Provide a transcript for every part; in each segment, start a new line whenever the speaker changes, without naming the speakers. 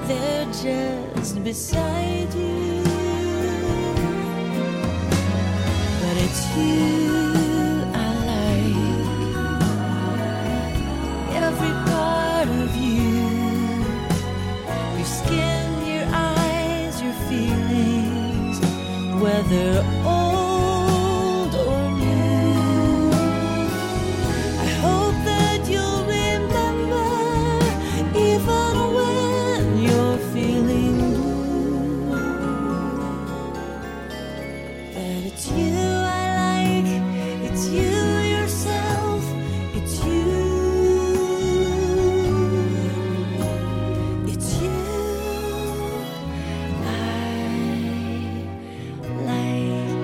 they're just beside you. But it's you I like, every part of you, your skin, your eyes, your feelings, whether old or new. I hope that you'll remember, even when you're feeling blue, that it's you I like, it's you yourself, it's you, it's you I like.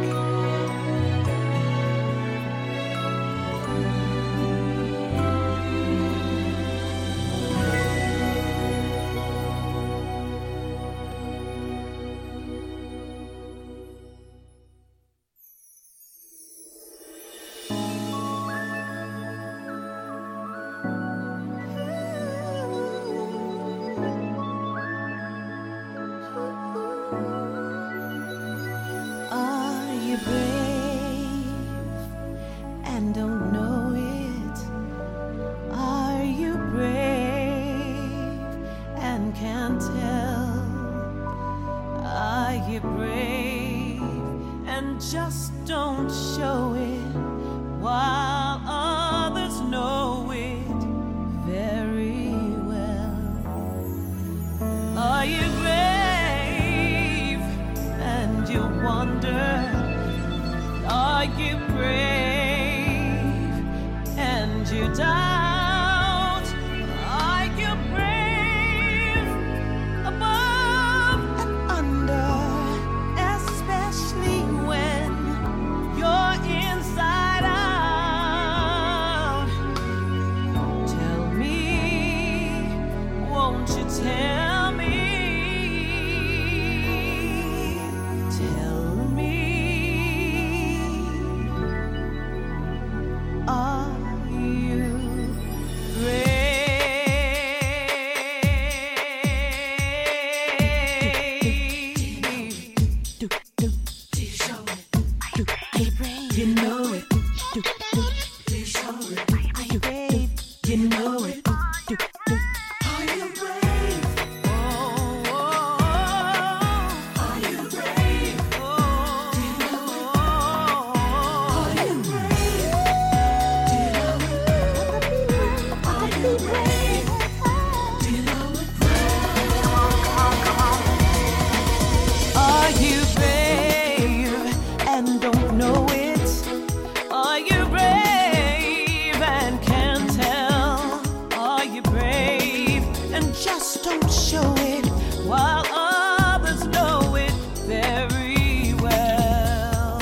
Are you brave and don't know it? Are you brave and can't tell? Are you brave and just don't show it while others know it very well? Are you brave and you wonder? Are you brave and you doubt? Are you brave above and under, especially when you're inside out? Tell me, won't you tell me? Tell me, are you brave? You know it. Are you brave? You know it. Are you brave? Oh, are you brave? Oh, do you know it? Are you brave? Do you know it? Are you brave? Do you know it? Are you brave and don't know it? Are you brave and can't tell? Are you brave and just don't show it while others know it very well?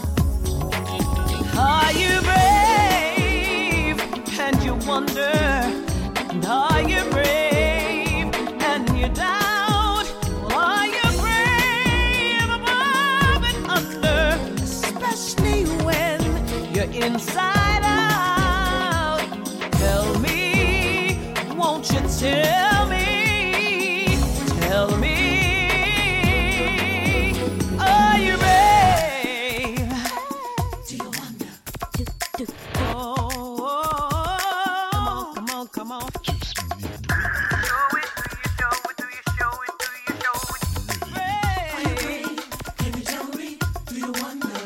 Are you brave and you wonder? And are you brave and you doubt? Are you brave above and under, especially when you're inside out? Tell me, won't you tell me? Tell me, are you brave? Do you wonder? Oh, come on, come on. Brave. Can you tell me? Do you wonder?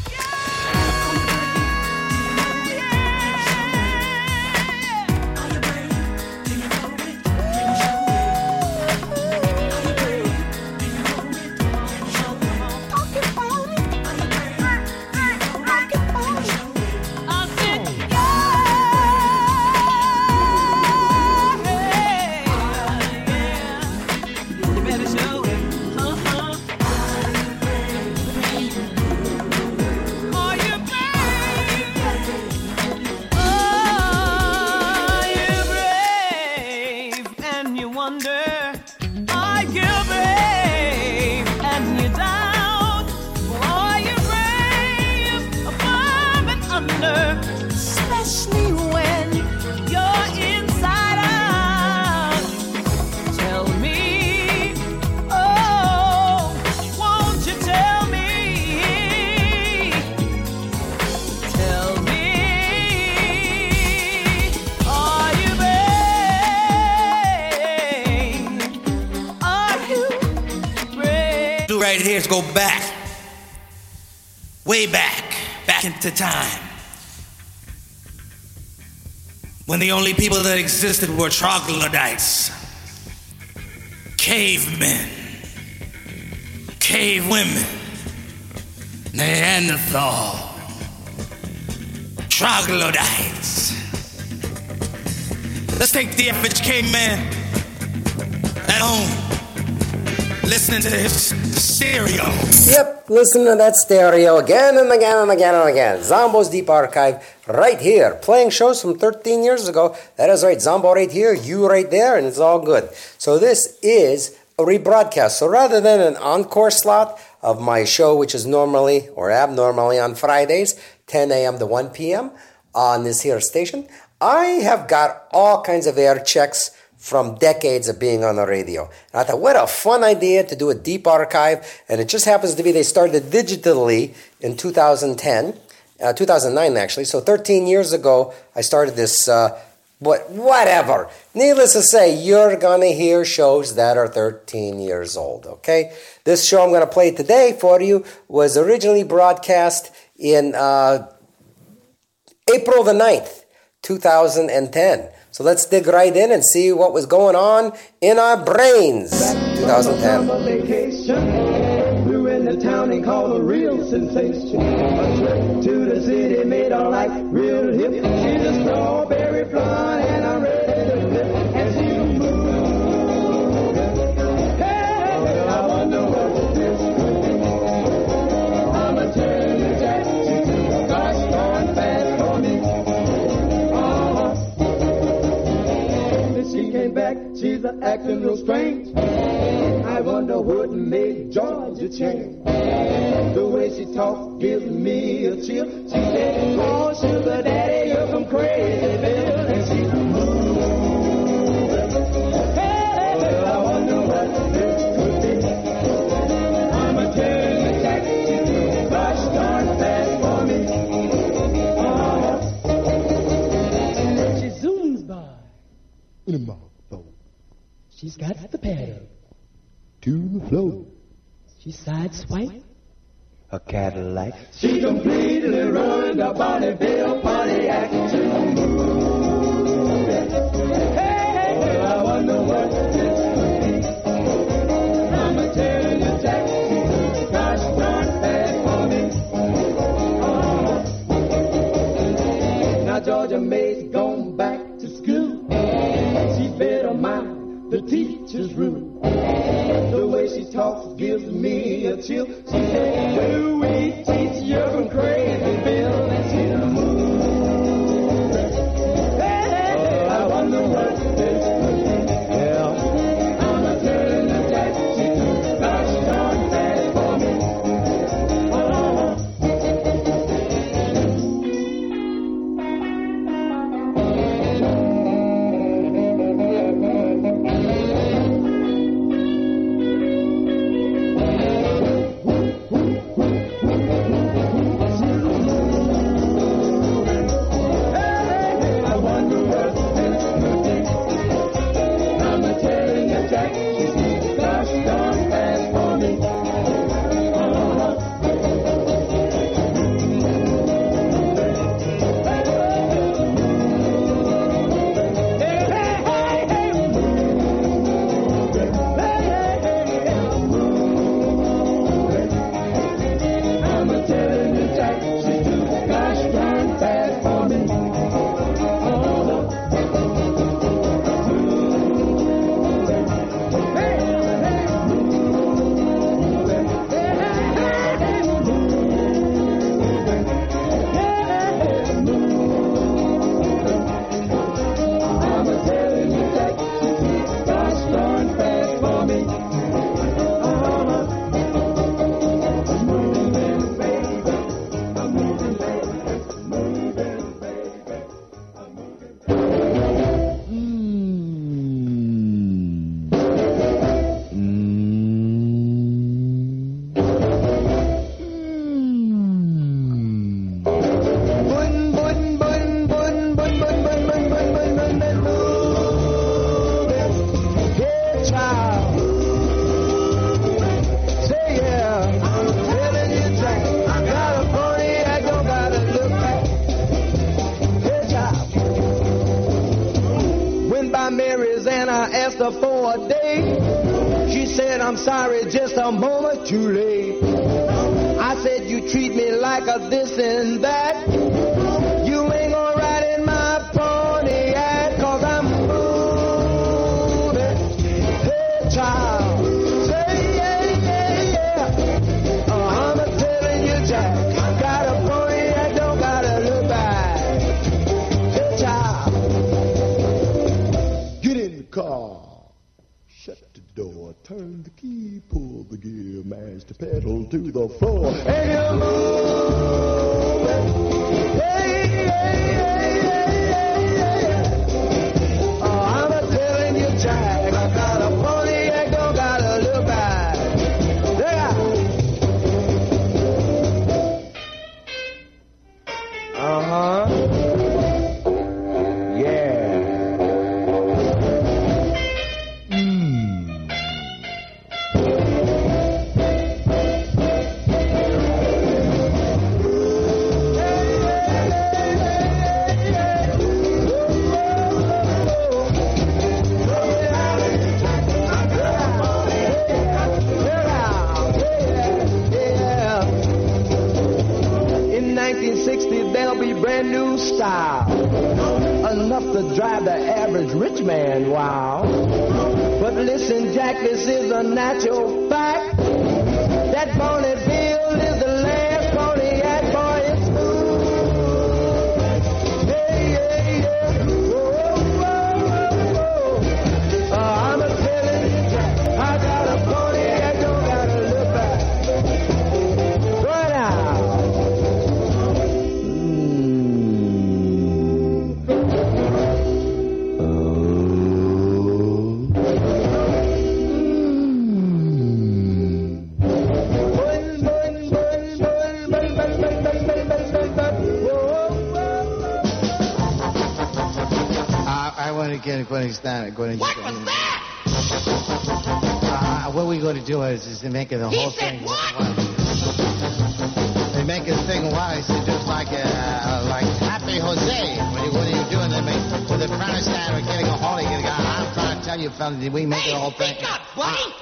Are you brave? Do you know it? Can you show me? Are you brave? Do you know it? Can you show me? Talk about it. Are you brave? Do you know it? Can you show me? I said, yeah. You better show it. Are you brave? Are you brave and you wonder? Are you brave and you doubt? Are you brave above and under, especially when you're inside out? Tell me,
right here is go back. Way back. Back into time. When the only people that existed were troglodytes. Cavemen. Cave women. Neanderthal. Troglodytes. Let's take the average caveman at home, listening to his stereo.
Yep, listen to that stereo again and again and again and again. Zombo's Deep Archive right here, playing shows from 13 years ago. That is right, Zombo right here, you right there, and it's all good. So this is a rebroadcast. So rather than an encore slot of my show, which is normally or abnormally on Fridays, 10 a.m. to 1 p.m. on this here station, I have got all kinds of air checks from decades of being on the radio. And I thought, what a fun idea to do a deep archive. And it just happens to be they started digitally in 2010, 2009 actually. So 13 years ago, I started this, whatever. Needless to say, you're going to hear shows that are 13 years old, okay? This show I'm going to play today for you was originally broadcast in April the 9th, 2010. So let's dig right in and see what was going on in our brains. 2010.
Flew in the town and called a real sensation. A trip to the city made her like real hip. She's a strawberry blonde and I'm ready to flip. And she moved. Hey, well, I wonder what this could be. I'm a turn jack. She's gosh darn fast for me. She came back, she's acting real strange. I wonder what made Georgia change. The way she talks gives me a chill. She said, oh, sugar daddy, you're some crazy bill. And she moved. Hey, well, I wonder what this could be. I'm a turn jack, she's gosh darn fast for me. She zooms by. In a mouthful. She's got the pedal to the floor. She sideswipe a Cadillac. She completely ruined the Bonneville Pontiac. Hey, well, I wonder what this could be. I'm a telling you, Jack, gosh darn fast for me. Now Georgia May's gone back to school. She fed her mind the teacher's room. The way she talks gives me a chill. She said, well, we teach you from crazy Bill. And she's moved. Hey, I wonder what this could be. Yeah, I'm a turn of Jack. She's gosh darn fast for me. Say yeah. I'm sorry, just a moment too late. I said you treat me like a this and that. You ain't gonna ride in my Pontiac, 'cause I'm moving. Hey, child, say yeah, yeah, yeah. Oh, I'm a telling you, Jack, got a Pontiac, don't gotta look back. Hey, child, get in the car. Shut the door, turn the key, pull the gear, mash the pedal to the floor, and you're moving. Hey, hey, hey, hey, hey, hey. Oh, I'm a telling you, Jack, I got a Pontiac, don't gotta look back. Yeah. Uh-huh. Yeah. In 1960, there'll be brand new style, enough to drive the average rich man wild. But listen, Jack, this is a natural fact. That Bonneville is the last Pontiac, boy, it's smooth. Hey, hey, yeah. Whoa, whoa, whoa, whoa. I'm a telling you, Jack, I got a Pontiac, don't gotta look back. Right now.
I want to get going stand. What
was that?
What we're going to do is to make it the whole
said
thing.
what?
They make it a thing wise, just like Happy Jose. What are you doing? They make with the premise stand or getting a holy. I'm trying to tell you, fellas, we make the whole thing.
Speak up, buddy.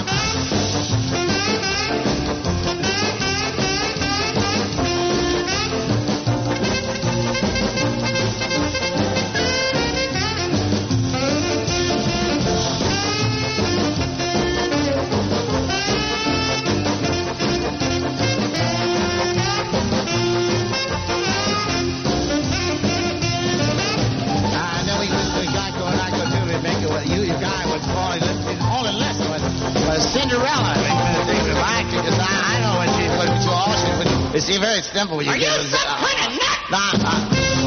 Cinderella. I know when she's going to do all she would. It's very simple when you
Are
get
you some kind of nut?
Nah.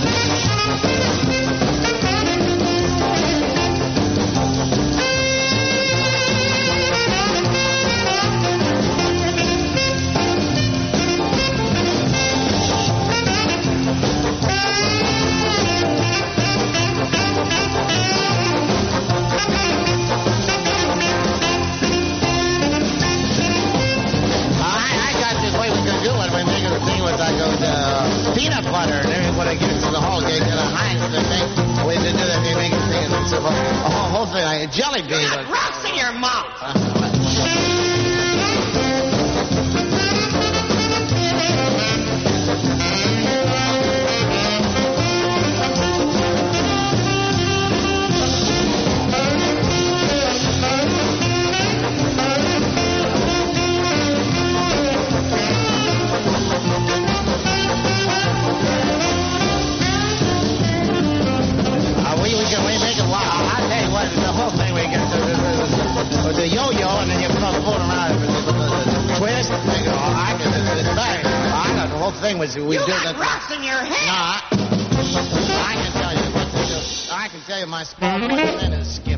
Peanut butter and everything. What I give it to the whole game, to the Heinz, the thing. The way they do that, they make it thing. It's a whole thing, like a jelly bean.
Got rocks in your mouth.
We make it wild. I'll tell you what, the whole thing we get the yo-yo, and then you put the phone around the twist. I know the whole thing was we
You
do
got
that.
rocks in your head.
No, I can tell you what to do. I can tell you my small point is skip.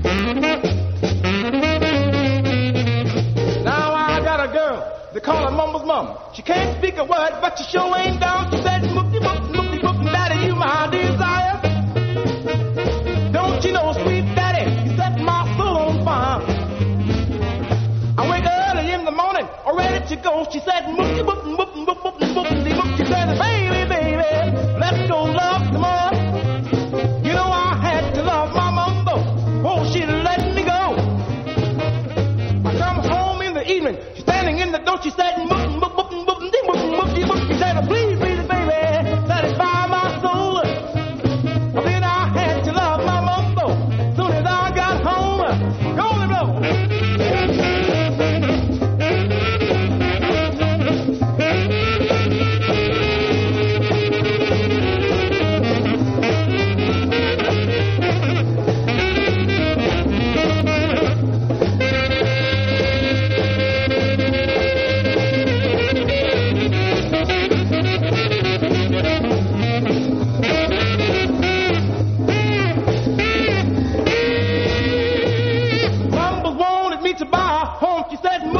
Now I got a girl, they call her Mumbles Mum. She can't speak a word, but she sure ain't down. She said, "Mookie, mookie, mookie, mookie, daddy, you my desire. Don't you know, sweet daddy, you set my soul on fire. I wake early in the morning, all ready to go. She said, "Mookie, mookie, mookie, mookie, mookie, mookie, mookie." She said, "Baby, baby, let's go love some more." You know I had to love my mumbo, oh, she let me go. I come home the evening. She's standing in the door, she said, she said, please, please, baby, satisfy my soul. Then I had to love my mumbo. Soon as I got home, golden blow. To buy a home, she said, she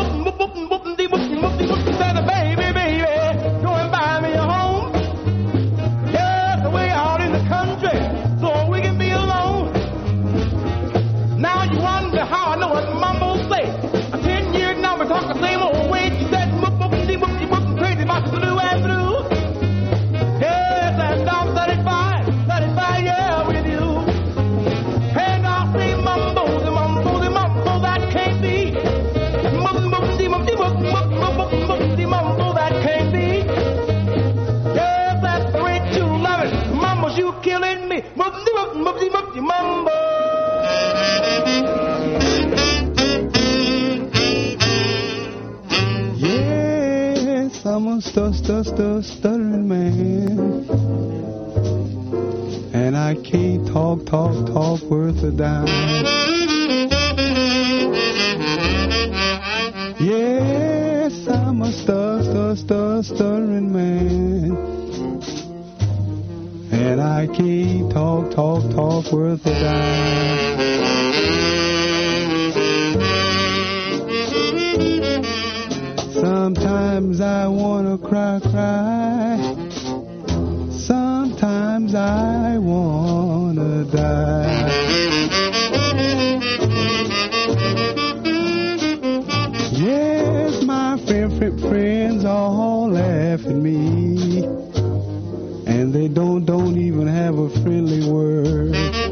said, baby, go and buy me a home. Yes, way out in the country, so we can be alone. Now you wonder how I know what mumbo say. 10 years now we talk the same old way. She said, crazy about blue and blue. Yes, and I'm satisfied, yeah, with you. And I'll say mumbo that can't be. Mumbo that can't be. Yes, that's the way you love it. Mumbo's you killing me. Mumbo. Yes, I'm a stuttering man. And I can't talk worth a dime. Yes, I'm a stuttering man. And I can't talk worth a dime. Sometimes I wanna cry. Sometimes I wanna die. Yes, my friends all laugh at me, and they don't even have a friendly word.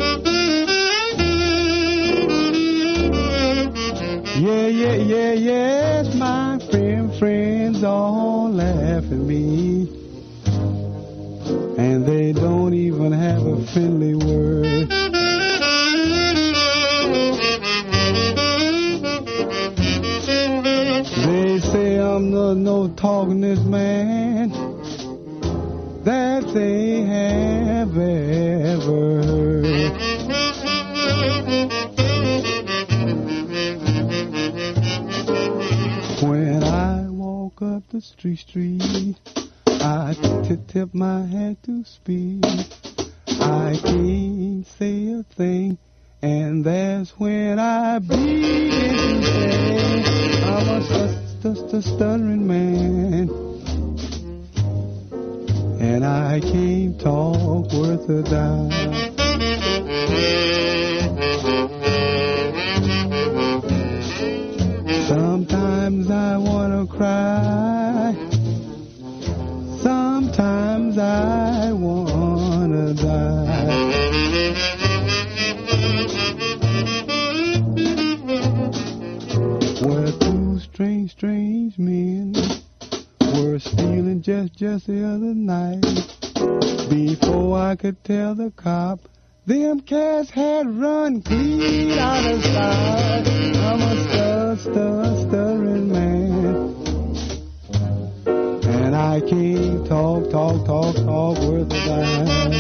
Yes, my friends all laugh at me, and they don't even have a friendly word. They say I'm no talkingest man that they have ever heard. When I walk up the street, I tip my hat to speak. I can't say a thing, and that's when I begin to say I'm a stuttering man, and I can't talk worth a dime. Sometimes I wanna cry. Sometimes I wanna die. Well, two strange men were stealing just the other night. Before I could tell the cop, them cats had run clean out of sight. I'm a stuttering man, and I can't talk worth a dime.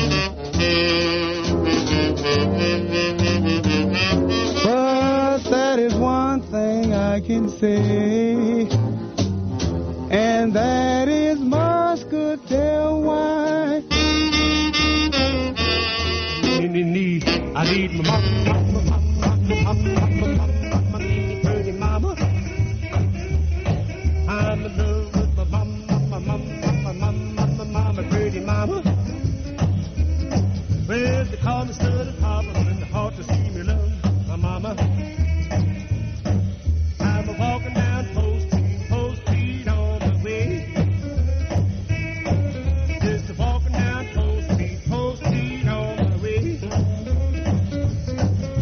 But that is one thing I can say, and that is muscatel wine. I need my pretty mama. I'm in love with my mama, pretty mama. Well, they call me Studded Papa, and the heart to see me love my mama. I'm walking down Post Street on my way. Just walking down Post Street on my way.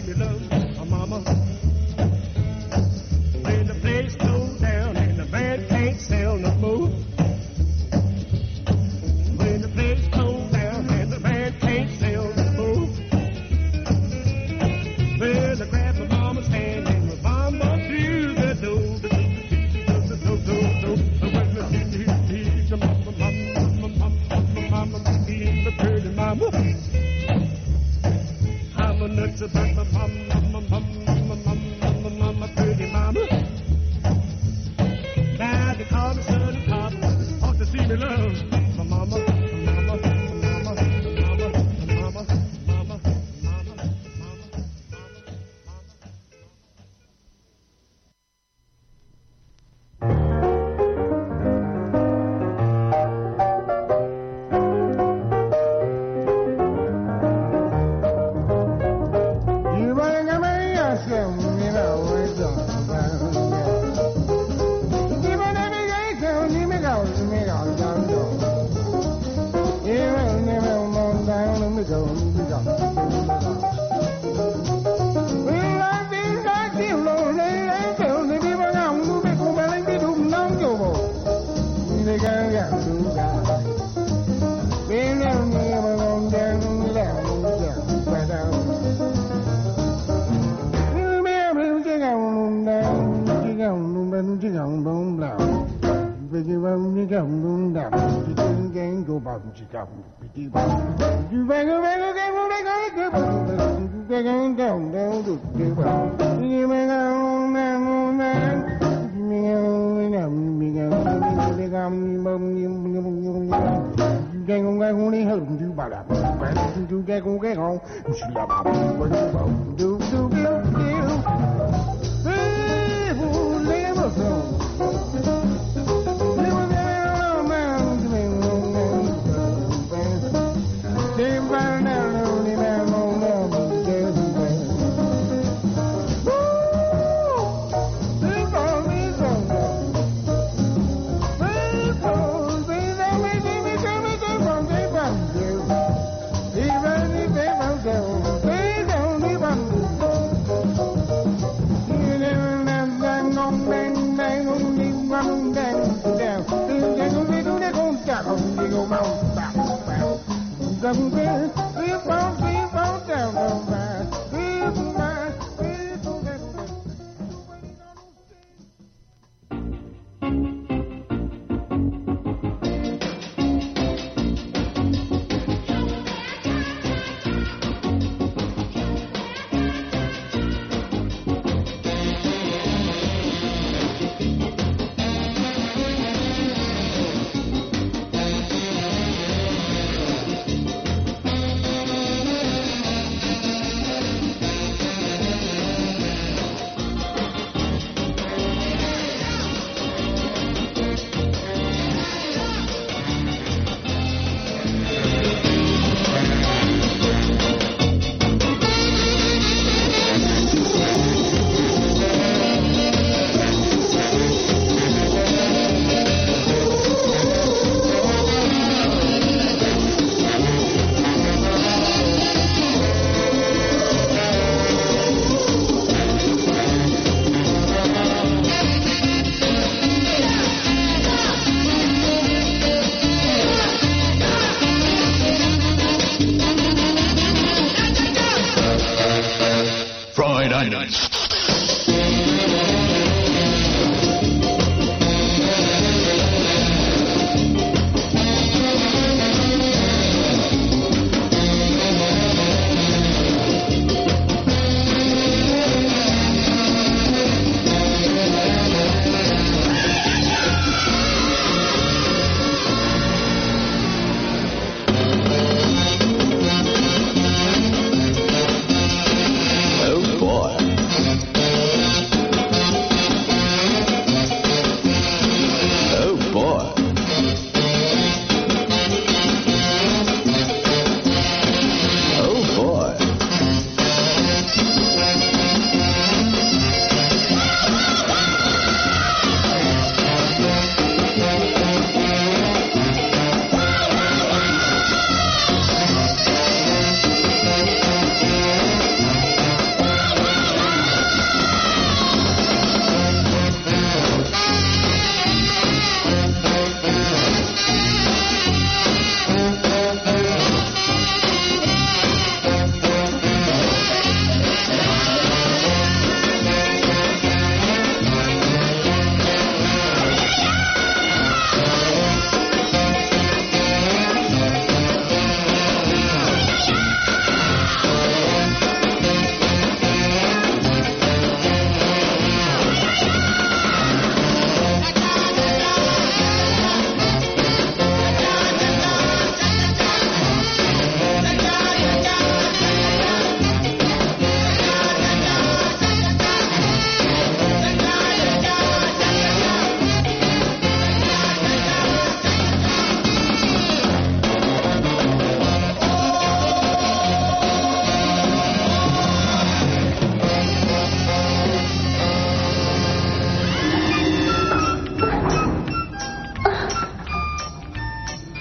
baby love my mama. When the place goes down and the band can't sell no more. When the place goes down and the band can't sell no more. Well, I grab my mama's hand and my mama through the door. I'm a nuts about my mama, pretty mama. Now they call me son and pop, ought to see me love my mama, mama, mama, mama, mama, mama, mama, mama.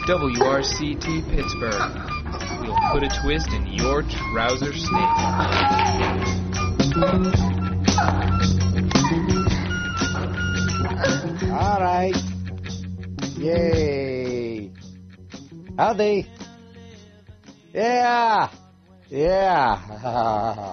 WRCT Pittsburgh. We'll put a twist in your trouser snake.
All right. Yay. Howdy. Yeah. Yeah.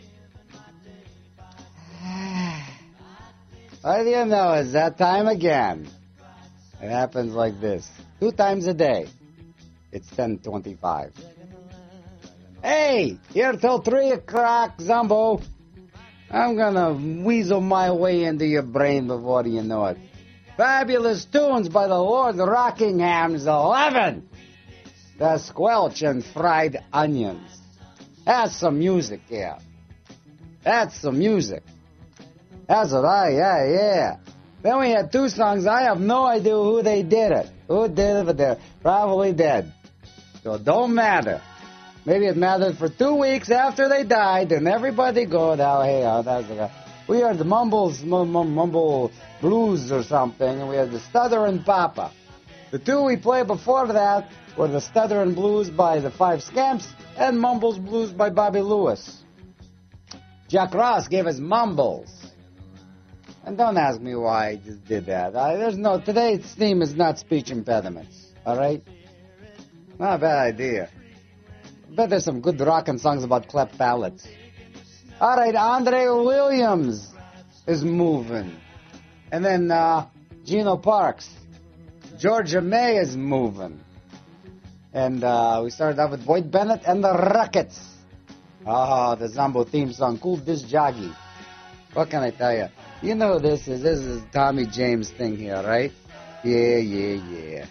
What do you know? It's that time again. It happens like this. 2 times a day. It's 10:25. Hey, here till 3 o'clock, Zombo. I'm gonna weasel my way into your brain before you know it. Fabulous tunes by the Lord Rockingham's 11. The Squelch and Fried Onions. That's some music, yeah. That's some music. That's what yeah. Then we had 2 songs. I have no idea who they did it. Who did it, but they're probably dead. So it don't matter. Maybe it mattered for 2 weeks after they died, and everybody go, oh, hey, that's the guy. We heard the Mumble Blues or something, and we had the Stutterin' Papa. The 2 we played before that were the Stutterin' Blues by the Five Scamps and Mumbles Blues by Bobby Lewis. Jack Ross gave us Mumbles. And don't ask me why I just did that. Today's theme is not speech impediments, all right? Not a bad idea. I bet there's some good rockin' songs about cleft palates. All right, Andre Williams is moving. And then Gino Parks. Georgia May is moving. And we started off with Boyd Bennett and the Rockets. Oh, the Zombo theme song, Cool Disc Jockey. What can I tell you? You know who this is. This is Tommy James thing here, right? Yeah.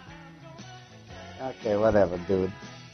Okay, whatever, dude.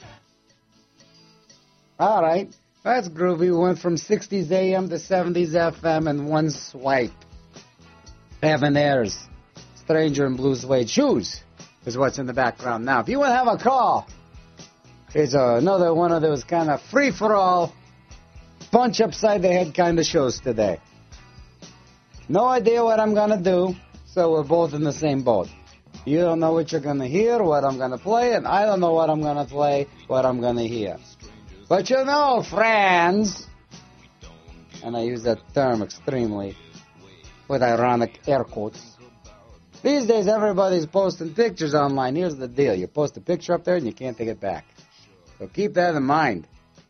All right. That's groovy. We went from 60s AM to 70s FM in one swipe. Heaven Airs. Stranger in Blue Suede Shoes is what's in the background now. If you want to have a call, it's another one of those kind of free-for-all, punch upside the head kind of shows today. No idea what I'm going to do, so we're both in the same boat. You don't know what you're going to hear, what I'm going to play, and I don't know what I'm going to play, what I'm going to hear. But you know, friends, and I use that term extremely with ironic air quotes, these days everybody's posting pictures online. Here's the deal. You post a picture up there and you can't take it back. So keep that in mind.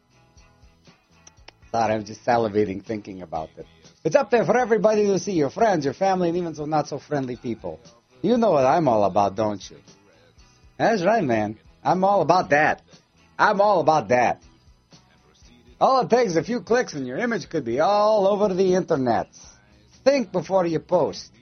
Sorry, I'm just salivating thinking about it. It's up there for everybody to see, your friends, your family, and even some not-so-friendly people. You know what I'm all about, don't you? That's right, man. I'm all about that. I'm all about that. All it takes is a few clicks and your image could be all over the internet. Think before you post.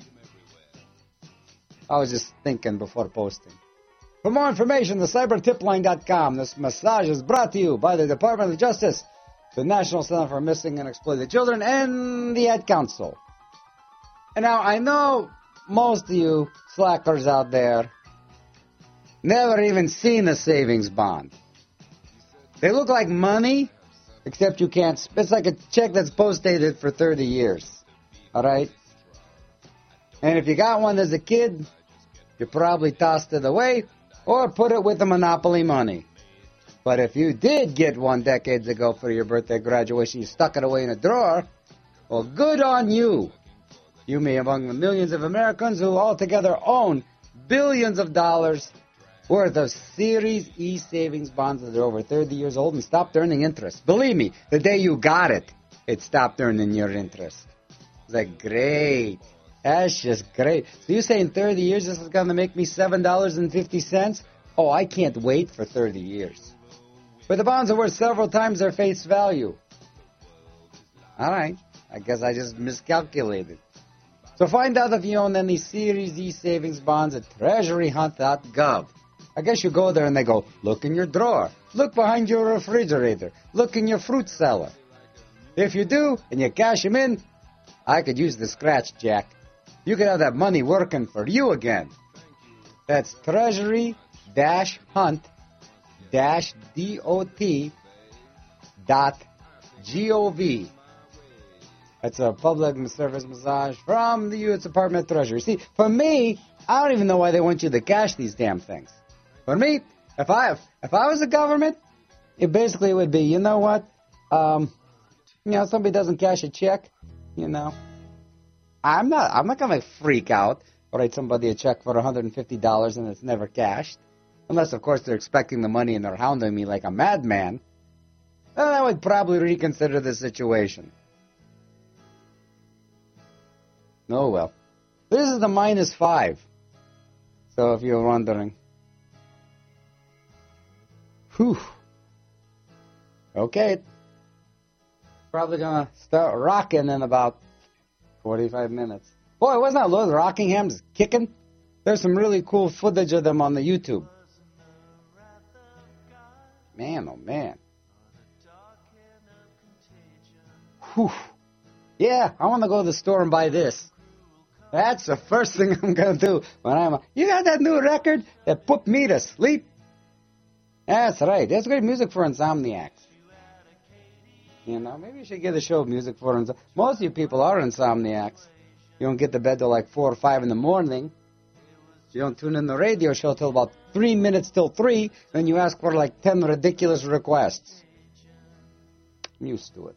I was just thinking before posting. For more information, the cybertipline.com. This massage is brought to you by the Department of Justice, the National Center for Missing and Exploited Children, and the Ad Council. And now, I know most of you slackers out there never even seen a savings bond. They look like money, except you can't. It's like a check that's post-dated for 30 years. All right? And if you got one as a kid, you probably tossed it away or put it with the Monopoly money. But if you did get one decades ago for your birthday graduation, you stuck it away in a drawer, well, good on you. You may be among the millions of Americans who altogether own billions of dollars worth of Series E savings bonds that are over 30 years old and stopped earning interest. Believe me, the day you got it, it stopped earning your interest. It's like, great. That's just great. So you say in 30 years this is going to make me $7.50? Oh, I can't wait for 30 years. But the bonds are worth several times their face value. All right. I guess I just miscalculated. So find out if you own any Series E savings bonds at treasuryhunt.gov. I guess you go there and they go, look in your drawer. Look behind your refrigerator. Look in your fruit cellar. If you do, and you cash them in, I could use the scratch, Jack. You could have that money working for you again. That's treasury-hunt-dot.gov. That's a public service massage from the U.S. Department of Treasury. See, for me, I don't even know why they want you to cash these damn things. For me, if I was the government, it basically would be, you know what? Somebody doesn't cash a check, I'm not gonna freak out or write somebody a check for $150 and it's never cashed. Unless, of course, they're expecting the money and they're hounding me like a madman. Then I would probably reconsider the situation. Oh, well. This is the -5. So, if you're wondering. Whew. Okay. Probably gonna start rocking in about 45 minutes. Boy, wasn't that Lord Rockingham's kicking? There's some really cool footage of them on the YouTube. Man, oh man. Whew. Yeah, I want to go to the store and buy this. That's the first thing I'm going to do when you got that new record that put me to sleep? That's right. That's great music for insomniacs. Maybe you should get a show of music for insomniacs. Most of you people are insomniacs. You don't get to bed till like 4 or 5 in the morning. You don't tune in the radio show till about 3 minutes till 3, then you ask for like 10 ridiculous requests. I'm used to it.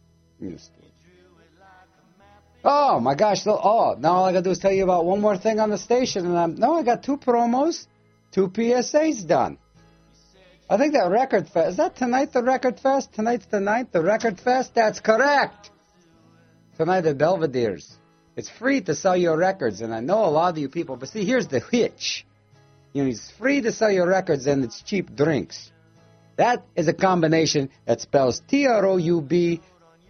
Oh my gosh! Now all I gotta do is tell you about one more thing on the station, and I got 2 promos, 2 PSAs done. I think that Record Fest, is that tonight the Record Fest? Tonight's the 9th, the Record Fest? That's correct! Tonight at Belvedere's. It's free to sell your records, and I know a lot of you people, but see, here's the hitch. It's free to sell your records, and it's cheap drinks. That is a combination that spells TROUBEL.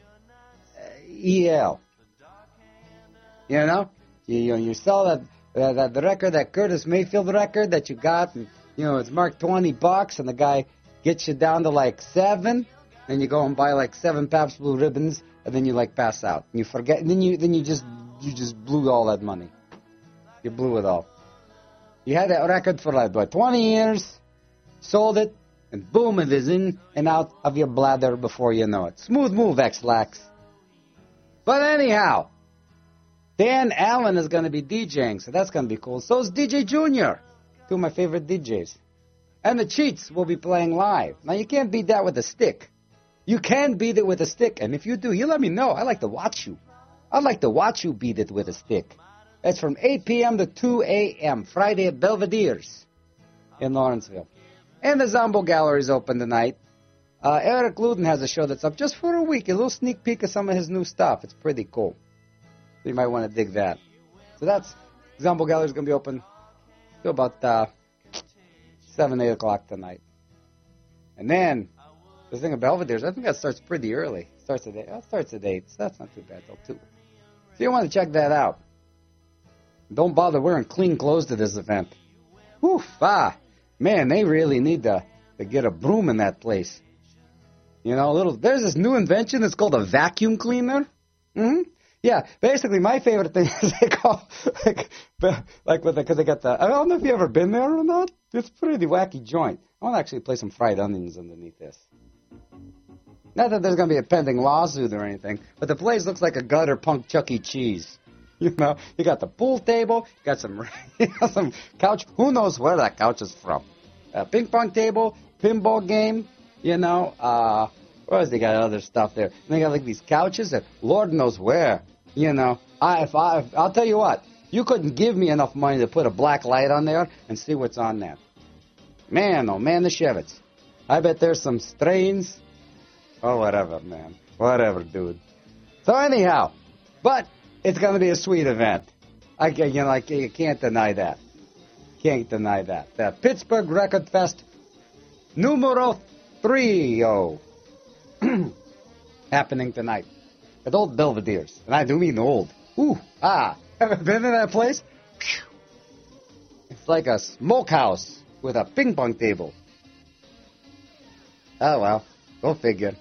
You sell the record, that Curtis Mayfield record that you got, and it's marked $20, and the guy gets you down to like 7, and you go and buy like 7 Pabst Blue Ribbons, and then you like pass out, and you forget, and then you just blew all that money. You blew it all. You had that record for like 20 years, sold it, and boom, it is in and out of your bladder before you know it. Smooth move, X-Lax. But anyhow, Dan Allen is going to be DJing, so that's going to be cool. So is DJ Junior, 2 of my favorite DJs. And the Cheats will be playing live. Now, you can't beat that with a stick. You can beat it with a stick, and if you do, you let me know. I like to watch you. I'd like to watch you beat it with a stick. That's from 8 p.m. to 2 a.m., Friday at Belvedere's in Lawrenceville. And the Zombo Gallery is open tonight. Eric Luden has a show that's up just for a week, a little sneak peek of some of his new stuff. It's pretty cool. So you might want to dig that. So that's, Zombo Gallery is going to be open till about 7, 8 o'clock tonight. And then, the thing at Belvedere's, I think that starts pretty early. Starts at 8, so that's not too bad till 2. So you want to check that out. Don't bother wearing clean clothes to this event. Man, they really need to get a broom in that place. There's this new invention that's called a vacuum cleaner. Mm-hmm. Yeah, basically my favorite thing is they call, because they got I don't know if you've ever been there or not. It's a pretty wacky joint. I want to actually play some fried onions underneath this. Not that there's going to be a pending lawsuit or anything, but the place looks like a gutter punk Chuck E. Cheese. You got the pool table, you got some couch. Who knows where that couch is from? A ping pong table, pinball game, where else they got other stuff there? And they got like these couches that Lord knows where. I'll tell you what, you couldn't give me enough money to put a black light on there and see what's on that. Man, oh man, the Shevitz. I bet there's some strains. Oh, whatever, man. Whatever, dude. So anyhow, but it's going to be a sweet event. You can't deny that. Can't deny that. The Pittsburgh Record Fest numero 3 happening tonight at Old Belvedere's. And I do mean old. Haven't been in that place? It's like a smokehouse with a ping pong table. Oh, well. Go figure.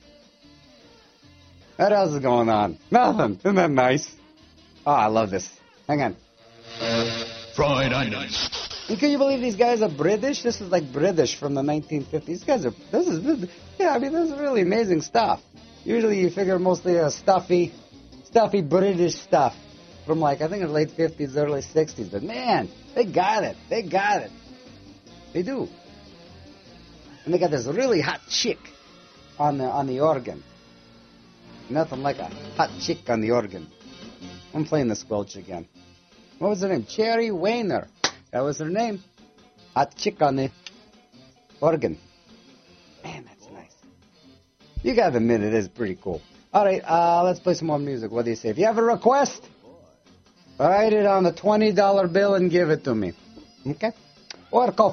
What else is going on? Nothing. Isn't that nice? Oh, I love this. Hang on.
Fried onions.
And can you believe these guys are British? This is like British from the 1950s. These guys are, this is really amazing stuff. Usually you figure mostly stuffy British stuff from like, I think the late 50s, early 60s. But man, they got it. They They do. And they got this really hot chick on the organ. Nothing like a hot chick on the organ. I'm playing the squelch again. What was her name? Cherry Weiner. That was her name. Hot chick on the organ. Man, that's nice. You gotta admit it is pretty cool. All right, let's play some more music. What do you say? If you have a request, write it on the $20 bill and give it to me. Okay? Or call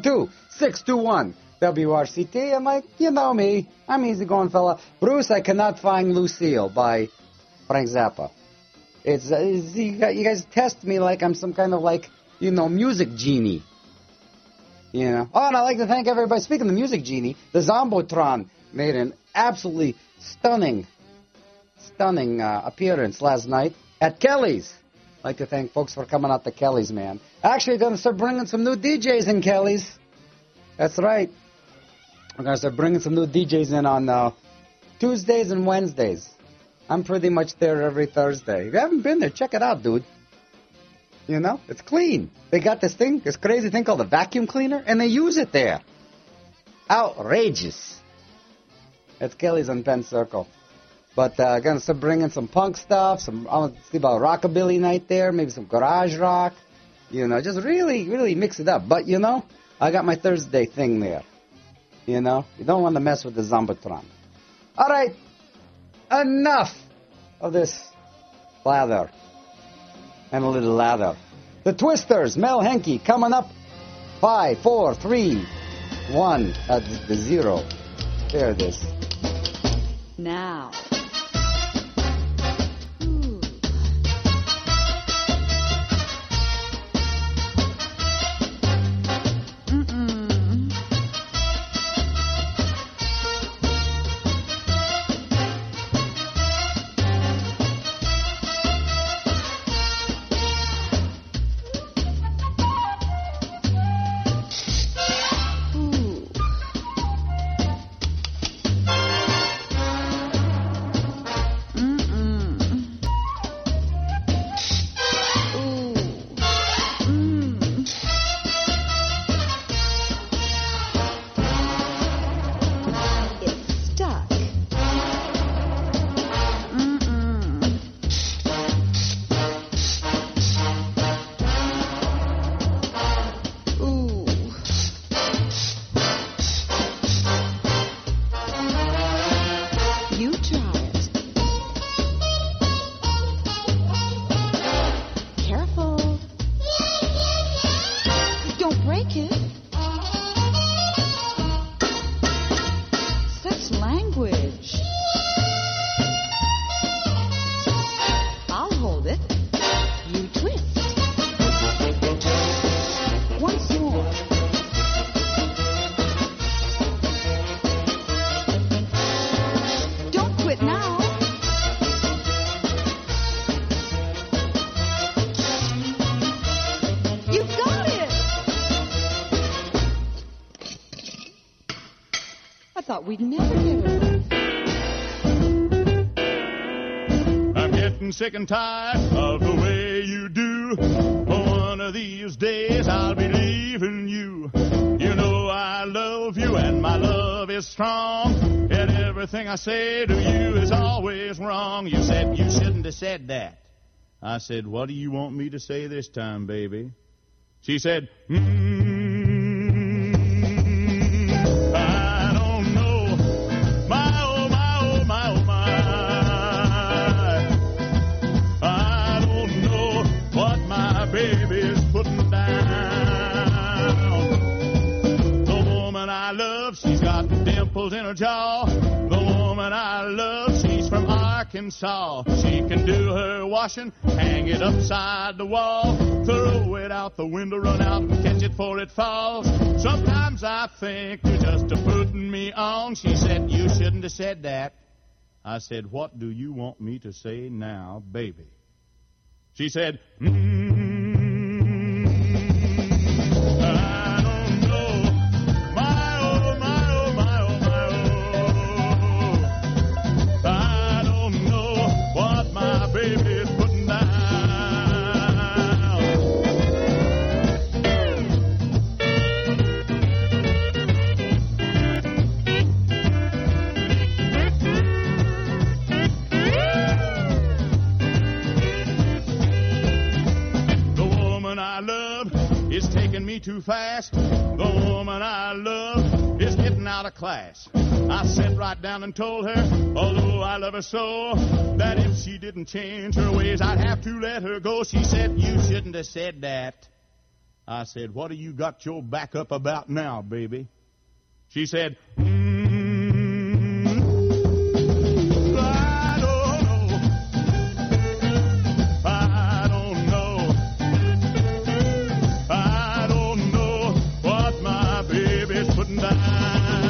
412-621-WRCT. I'm like, you know me. I'm easygoing fella. Bruce, I cannot find Lucille by Frank Zappa. You guys test me like I'm some kind of music genie. You know. Oh, and I'd like to thank everybody. Speaking of the music genie, the Zombotron made an absolutely stunning appearance last night at Kelly's. I'd like to thank folks for coming out to Kelly's, man. Actually, going to start bringing some new DJs in Kelly's. That's right. We're going to start bringing some new DJs in on Tuesdays and Wednesdays. I'm pretty much there every Thursday. If you haven't been there, check it out, dude. You know, it's clean. They got this crazy thing called a vacuum cleaner, and they use it there. Outrageous. It's Kelly's on Penn Circle. But going to start bringing some punk stuff. I want to see about rockabilly night there, maybe some garage rock. You know, just really, really mix it up. But, you know, I got my Thursday thing there. You know, you don't want to mess with the Zombotron. All right, enough of this lather and a little lather. The Twisters, Mel Henke, coming up. 5, 4, 3, 1, the 0. There it is.
Now. We'd never get it.
I'm getting sick and tired of the way you do. One of these days I'll be leaving you. You know I love you and my love is strong. And everything I say to you is always wrong. You said you shouldn't have said that. I said, what do you want me to say this time, baby? She said, baby's putting down. The woman I love, she's got dimples in her jaw. The woman I love, she's from Arkansas. She can do her washing, hang it upside the wall, throw it out the window, run out and catch it before it falls. Sometimes I think you're just a-putting me on. She said, you shouldn't have said that. I said, what do you want me to say now, baby? She said, baby's putting down. I love is getting out of class. I sat right down and told her, although I love her so, that if she didn't change her ways, I'd have to let her go. She said, you shouldn't have said that. I said, what do you got your back up about now, baby? She said, I don't know. I don't know. I don't know what my baby's putting down.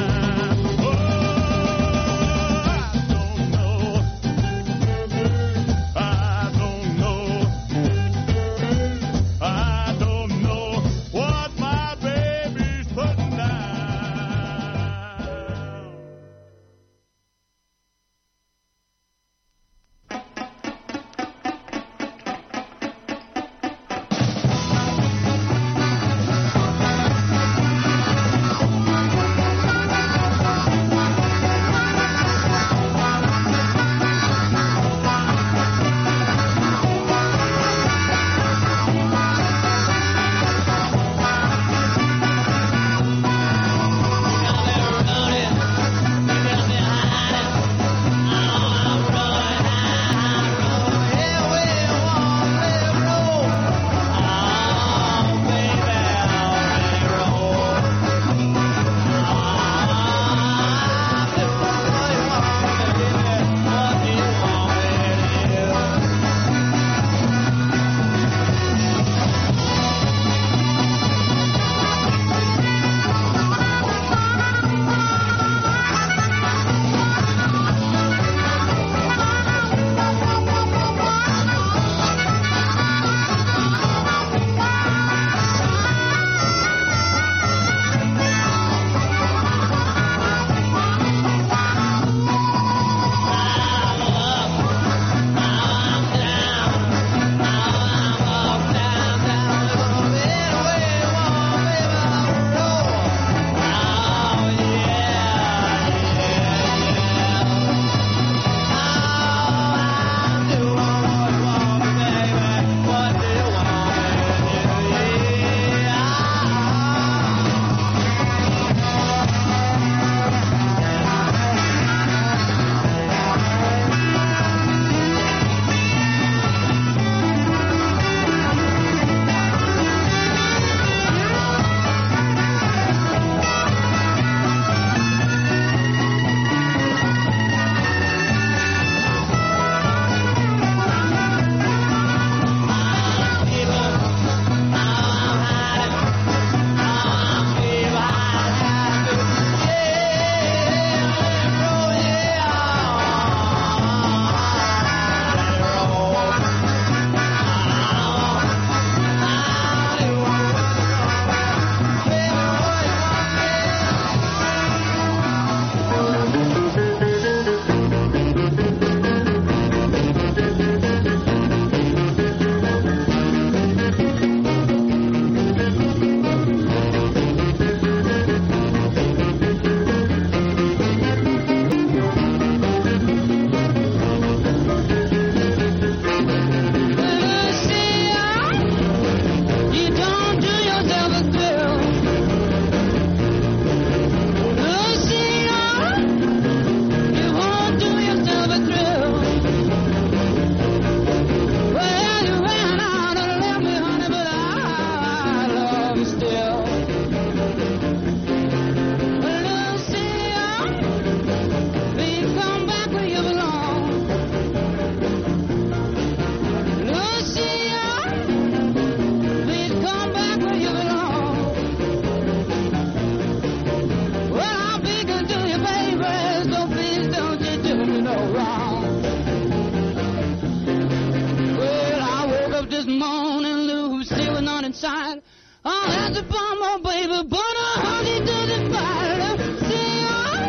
inside. Oh, that's a bomb, oh, baby, but honey doesn't bite. See,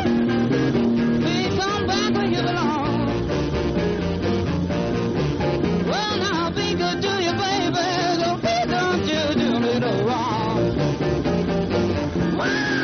we come back when you belong. Well, now be good to you, baby, so please don't you do me no wrong. Wow.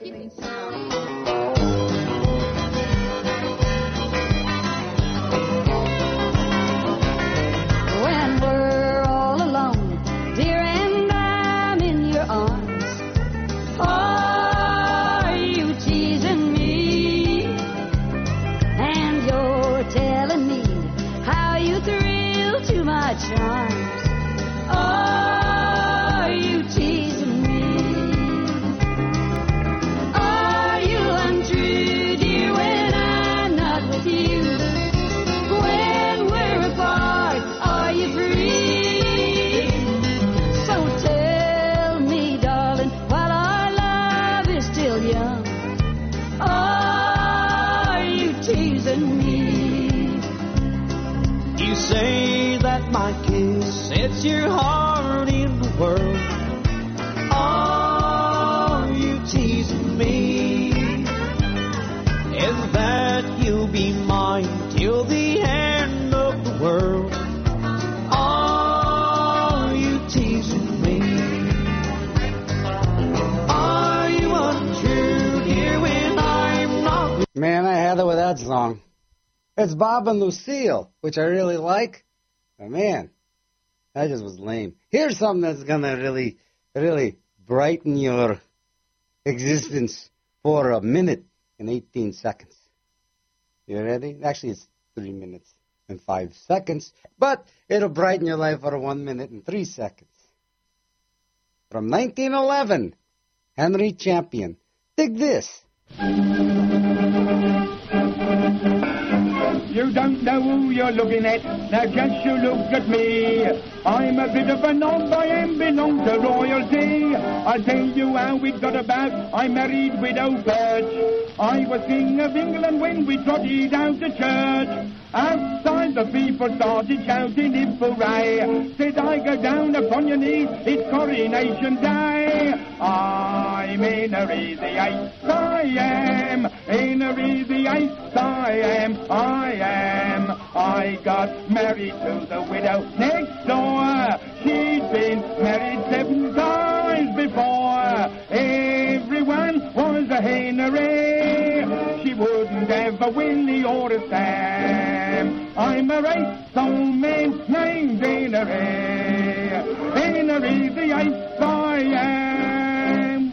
When we're all alone, dear, and I'm in your arms, are you teasing me? And you're telling me how you thrill to my charms. Are you teasing me? Are you untrue, dear, when I'm not with you? When we're apart, are you free? So tell me, darling, while our love is still young, are you teasing me?
You say that my kiss sets your heart in the world. Are you teasing me? And that you'll be mine till the end of the world. Are you teasing me? Are you untrue, dear, when I'm not with
Man, I had it with that song. It's Bob and Lucille, which I really like. But man, that just was lame. Here's something that's gonna really, really brighten your existence for a minute and 18 seconds. You ready? Actually, it's 3 minutes and 5 seconds, but it'll brighten your life for 1 minute and 3 seconds. From 1911, Henry Champion. Dig this.
You don't know who you're looking at, now just you look at me. I'm a bit of a knob, I am belong to royalty. I'll tell you how it got about, I married Widow Perch. I was King of England when we trotted out to church. Outside the people started shouting if hooray. Said I go down upon your knees, it's coronation day. I'm Henry the Eighth, I am. Henry the Eighth, I am. I got married to the widow next door. She'd been married 7 times before. Everyone was a Henry. She wouldn't have a Willie or a Sam. I'm a race old man named Henry. Henry the Eighth, I am.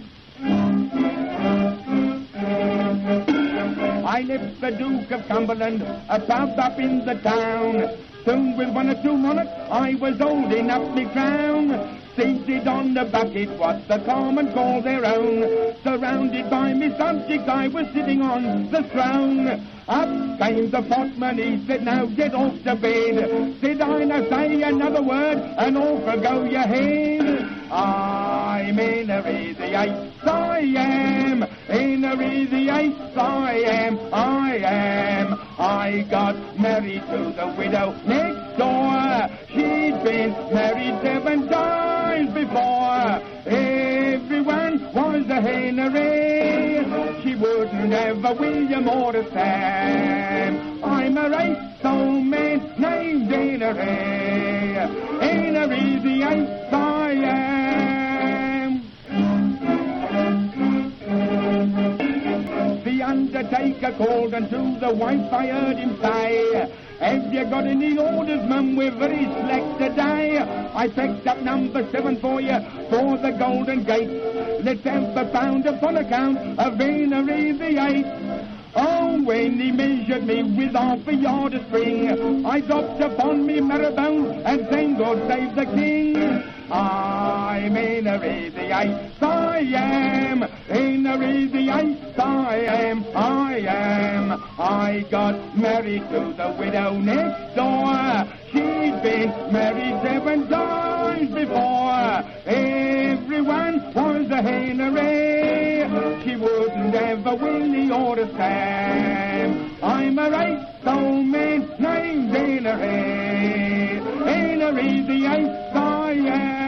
I left the Duke of Cumberland, a pub up in the town. Soon with 1 or 2 monarchs, I was holding up my crown. Seated on the bucket, what the common call their own. Surrounded by me subjects, I was sitting on the throne. Up came the potman, he said, now get off to bed. Said I, now say another word, and off will go your head. I'm Henry the Eighth, I am. Henry the Eighth, I am. I got married to the widow next door. She'd been married 7 times before. Everyone was a Henry. She wouldn't have a William or a Sam. I'm a race old man named Henry. Henry the Eighth, I am. The undertaker called unto the wife, I heard him say, have you got any orders, mum? We're very slack today. I packed up number 7 for you, for the Golden Gate. Let's have a pound upon account of Henry the Eighth. Oh, when he measured me with half a yard of string, I dropped upon me marrowbone and sang God save the King. I'm Henry the Eighth, I am. Henry the Eighth, I am. I got married to the widow next door. She'd been married 7 times before. Everyone was a Henry. She wouldn't have a Willie or a Sam. I'm a race old man named Henry. Henry the Eighth, I am.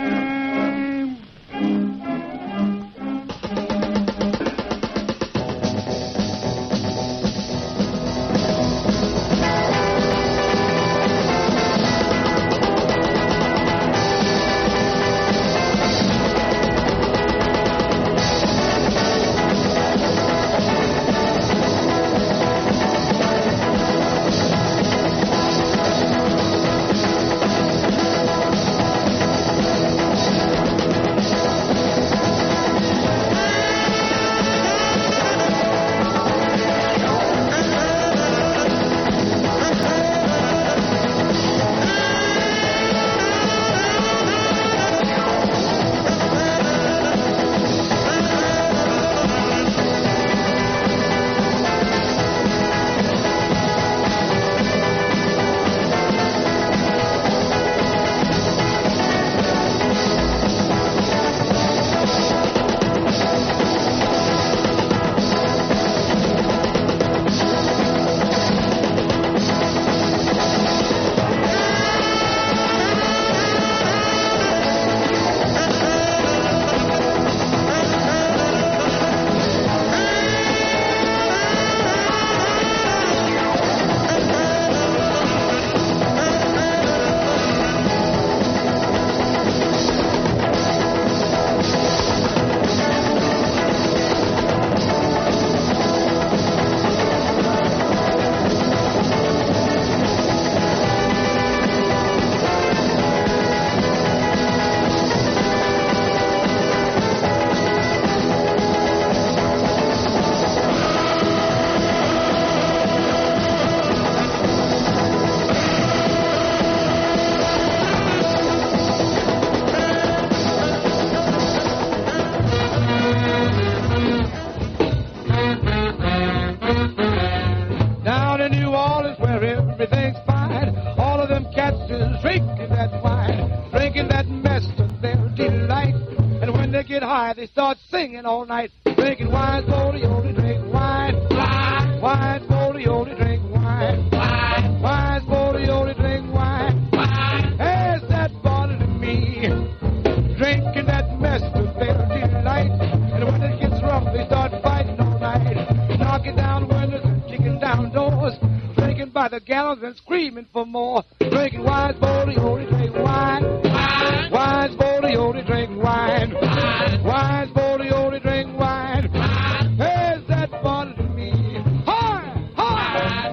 they start singing all night. Drinking wine, slowly, only drink wine. Wine, slowly, only drink wine. Wine, slowly, only drink wine. Has that bothered me? Drinking that mess to their delight. And when it gets rough, they start fighting all night. Knocking down windows and kicking down doors. Drinking by the gallons and screaming for more. Drinking wine, slowly, only drink wine. Wine, slowly, only drink wine. Wine, slowly, only drink wine. Has that bothered me? Hi, hi.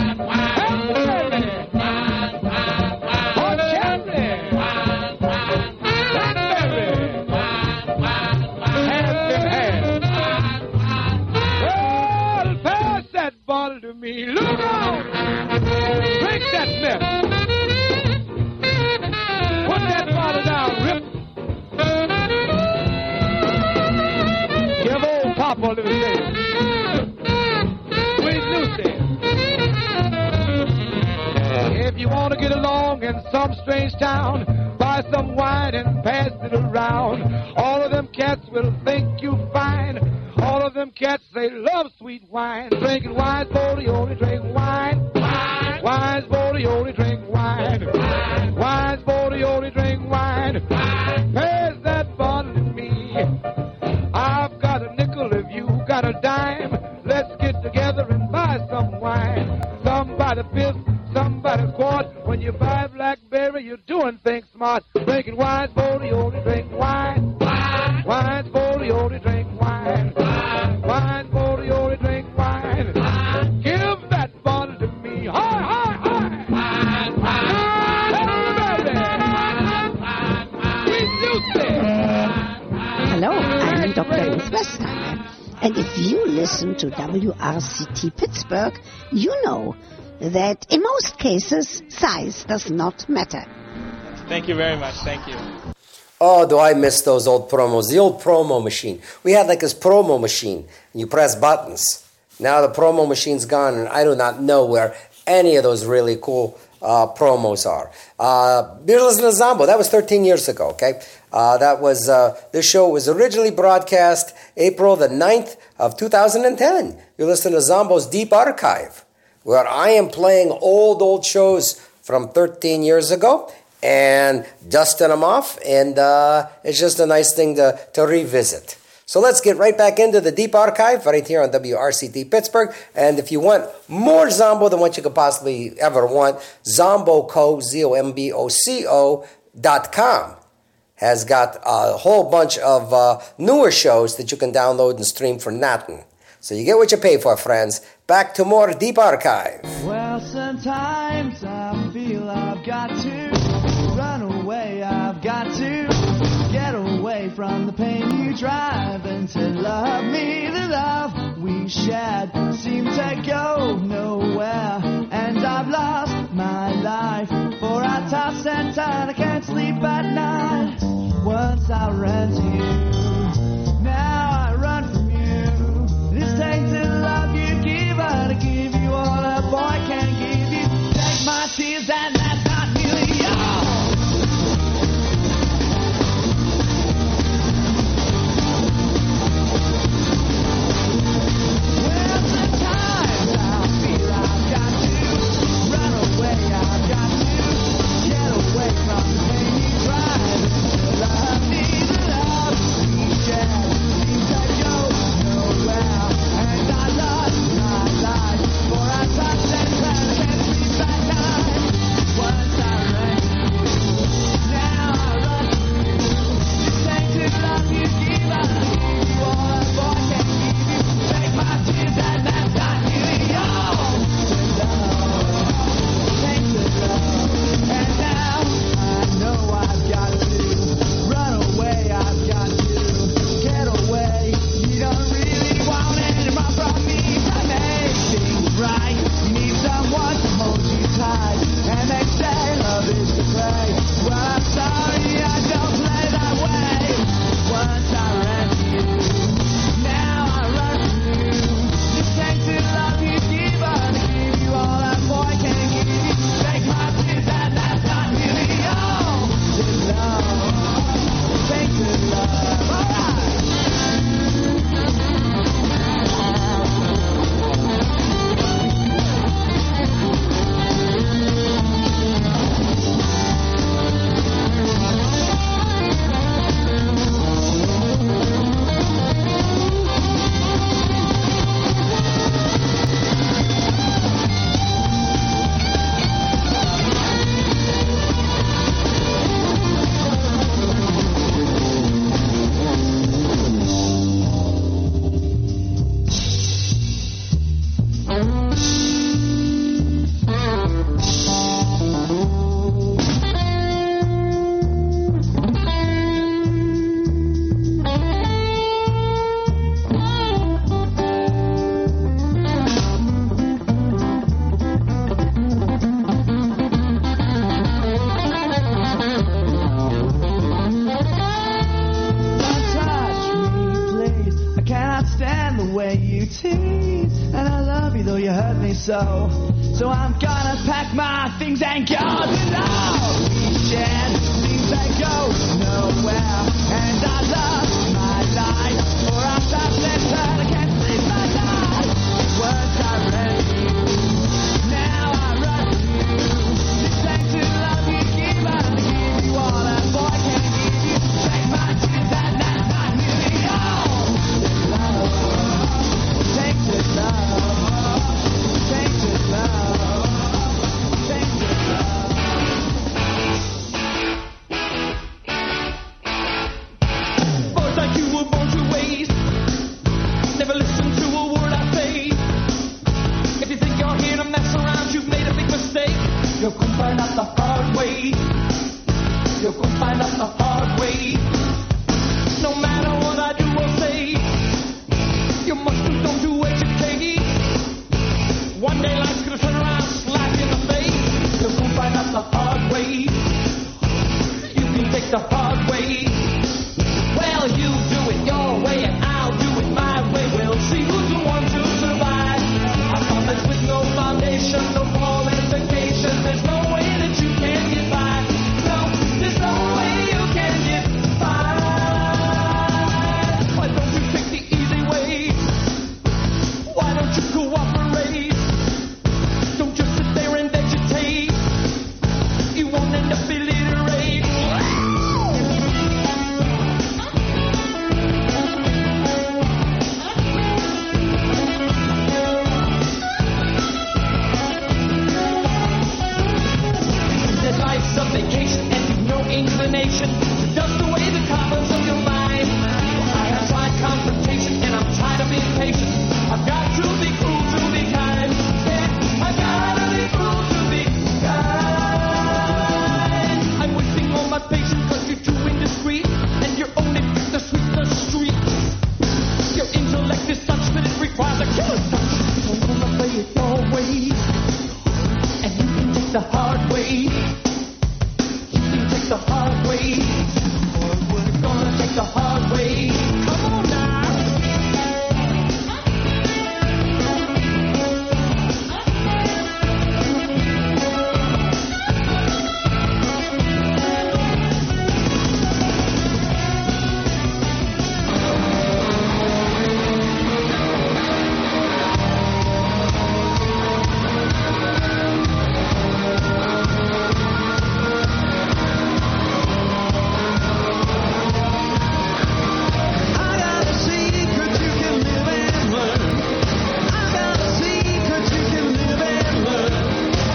To me, look out! Drink that mess. Put that bottle down, Rip. Give old Papa a little thing. Sweet Lucy. If you want to get along in some strange town, buy some wine and pass it around. All of them cats will think you fine. All of them cats, they love sweet wine. Drinking wine, slowly, only drink wine. Wine, slowly, only drink wine. Wine, slowly, only drink wine. Pass that bottle to me. I've got a nickel if you got a dime. Let's get together and buy some wine. Some by the fifth, some by the quart. When you buy blackberry, you're doing things smart. Drinking wine, slowly, only drink wine. Wine, slowly, only drink wine. Wine, slowly, only drink wine. Give that bottle to me. Hi, hi, hi.
Hello, I'm Dr. Ruth Westheimer. And if you listen to WRCT Pittsburgh, you know that in most cases, size does not matter.
Thank you very much. Thank you.
Oh, do I miss those old promos. The old promo machine. We had like this promo machine, and you press buttons. Now the promo machine's gone, and I do not know where any of those really cool promos are. You're listening to Zombo. That was 13 years ago, okay? This show was originally broadcast April the 9th of 2010. You're listening to Zombo's Deep Archive, where I am playing old shows from 13 years ago and dusting them off, and it's just a nice thing to revisit. So let's get right back into the Deep Archive right here on WRCT Pittsburgh. And if you want more Zombo than what you could possibly ever want, ZomboCo, ZomboCo.com has got a whole bunch of newer shows that you can download and stream for nothing. So you get what you pay for, friends. Back to more Deep Archive.
Well, sometimes I feel I've got to run away. I've got to get away from the pain you drive and to love me. The love we shared seemed to go nowhere, and I've lost my life, for I toss and turn. I can't sleep at night. Once I ran to you, now I run from you. This takes to love you, give her to give you all a boy can give you. Take my tears and that's not nearly all. Well, sometimes I feel I've got to run away. I've got to get away from the pain you drive. To love me, the love we you tease, and I love you though you hurt me so. So I'm gonna pack my things and go below. Weekend seems to go nowhere, and I love my life, for I'm just left I can't sleep my life. Words I read you, now I run you. This ain't to love you, give you all that boy can give you. Take my tears and that's not nearly all. Love, take to love, take to love, take to love. Boys like you were born to waste. Never listen to a word I say. If you think you're here to mess around, you've made a big mistake. You'll come find out the hard way. You'll come find out the hard way. No matter what I do or say, you must have come to educate. One day life's gonna turn around, slap you in the face. You'll come find out the hard way. You can take the hard way. Well, you do it your way and I'll do it my way. We'll see who's the one to survive. I promise with no foundation, no qualification, there's no way that you can get by. No, there's no way you can get by. Why don't you take the easy way? Why don't you cooperate? Don't just sit there and vegetate. You won't end up illiterate. That life's a vacation and you've no inclination to dust away the cobwebs of your mind. I have tried confrontation and I'm tired of being patient. I've got to be cruel to be kind. Yeah, I've got to be cruel to be kind. I'm wasting all my patience cause you're too indiscreet and you're only fit to sweep the streets. Your intellect is such that it requires a killer touch. I'm gonna play it your way and you can take the hard way.